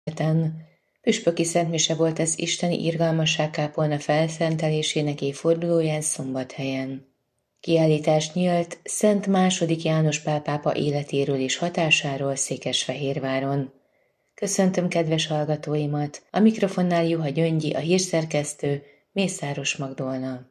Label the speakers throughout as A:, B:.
A: Püspöki szentmise volt az isteni irgalmasság kápolna felszentelésének évfordulóján Szombathelyen. Kiállítás nyílt Szent II. János Pál pápa életéről és hatásáról Székesfehérváron. Köszöntöm kedves hallgatóimat, a mikrofonnál Juha Gyöngyi, a hírszerkesztő, Mészáros Magdolna.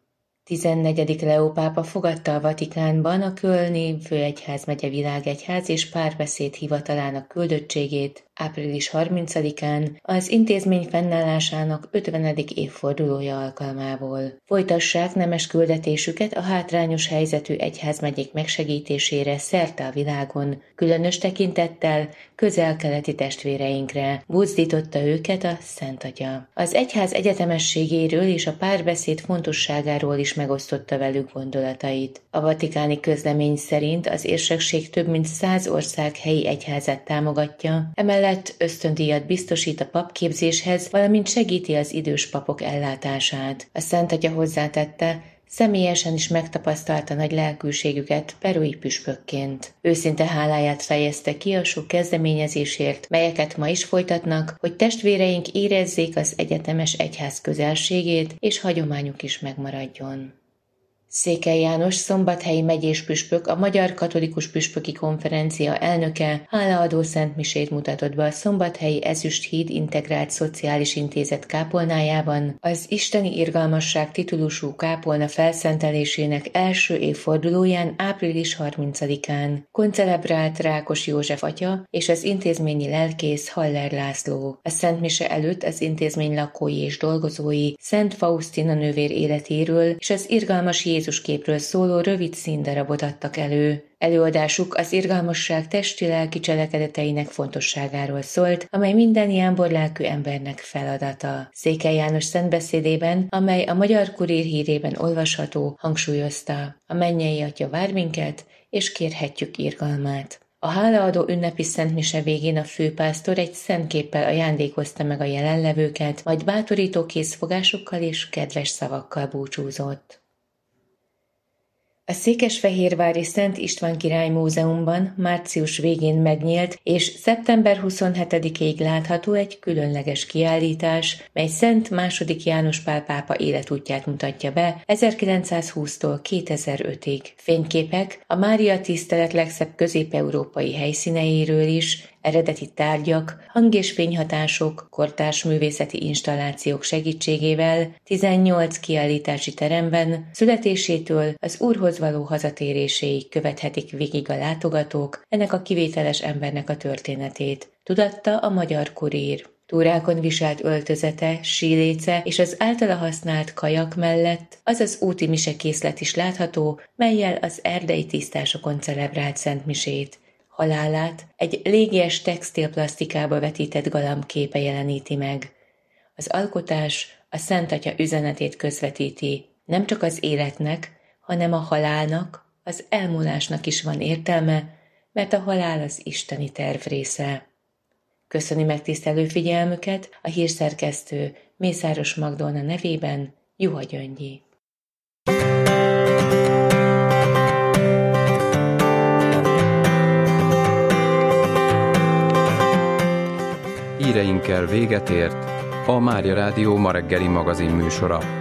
A: 14. Leó pápa fogadta a Vatikánban a Kölni Főegyházmegye Világegyház és Párbeszéd hivatalának küldöttségét április 30-án az intézmény fennállásának 50. évfordulója alkalmából. Folytassák nemes küldetésüket a hátrányos helyzetű egyházmegyék megsegítésére szerte a világon, különös tekintettel közel-keleti testvéreinkre, buzdította őket a Szent Atya. Az egyház egyetemességéről és a párbeszéd fontosságáról is megosztotta velük gondolatait. A vatikáni közlemény szerint az érsekség több mint 100 ország helyi egyházát támogatja, emellett ösztöndíjat biztosít a papképzéshez, valamint segíti az idős papok ellátását. A Szent Atya hozzátette, személyesen is megtapasztalta nagy lelkűségüket perui püspökként. Őszinte háláját fejezte ki a sok kezdeményezésért, melyeket ma is folytatnak, hogy testvéreink érezzék az egyetemes egyház közelségét, és hagyományuk is megmaradjon. Székely János szombathelyi megyés püspök, a Magyar Katolikus Püspöki Konferencia elnöke hálaadó szentmisét mutatott be a Szombathelyi Ezüsthíd Integrált Szociális Intézet kápolnájában az Isteni Irgalmasság titulusú kápolna felszentelésének első évfordulóján április 30-án. Koncelebrált Rákos József atya és az intézményi lelkész Haller László. A szentmise előtt az intézmény lakói és dolgozói Szent Fausztina nővér életéről és az irgalmas Jézus képről szóló rövid színdarabot adtak elő. Előadásuk az irgalmasság testi-lelki cselekedeteinek fontosságáról szólt, amely minden jámborlelkű embernek feladata. Székely János szentbeszédében, amely a Magyar Kurír hírében olvasható, hangsúlyozta: a mennyei Atya vár minket, és kérhetjük irgalmát. A hálaadó ünnepi szentmise végén a főpásztor egy szentképpel ajándékozta meg a jelenlevőket, majd bátorító készfogásokkal és kedves szavakkal búcsúzott. A székesfehérvári Szent István Király Múzeumban március végén megnyílt és szeptember 27-ig látható egy különleges kiállítás, mely Szent II. János Pál pápa életútját mutatja be 1920-tól 2005-ig. Fényképek a Mária tisztelet legszebb közép-európai helyszíneiről is, eredeti tárgyak, hang- és fényhatások, kortárs művészeti installációk segítségével 18 kiállítási teremben születésétől az Úrhoz való hazatéréséig követhetik végig a látogatók ennek a kivételes embernek a történetét, tudatta a Magyar Kurír. Túrákon viselt öltözete, síléce és az általa használt kajak mellett az az úti misekészlet is látható, mellyel az erdei tisztásokon celebrált szentmisét. Halálát egy légies textilplasztikába vetített galamb képe jeleníti meg. Az alkotás a Szent Atya üzenetét közvetíti, nem csak az életnek, hanem a halálnak, az elmúlásnak is van értelme, mert a halál az isteni terv része. Köszöni megtisztelő figyelmüket a hírszerkesztő Mészáros Magdolna nevében Juha Gyöngyi.
B: Híreinkkel véget ért a Mária Rádió ma reggeli magazin műsora.